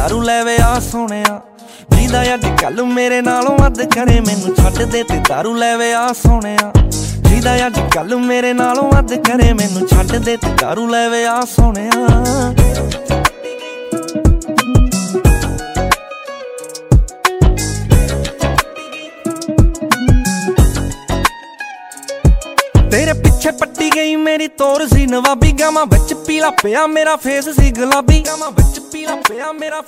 दारू ले वे आ सोहणिया जीदा अज कल मेरे नालों अद करे मैनू छड्ड दे ते दारू ले वे आ सोहणिया जीदा अज कल मेरे नालों अद करे मैनू छड्ड दे ते दारू ले वे आ सोहणिया। तेरे पिछे पट्टी गई मेरी तोर सी नवाबी गावां विच पीला पिया मेरा फेस सी गुलाबी गावां विच पीला पिया मेरा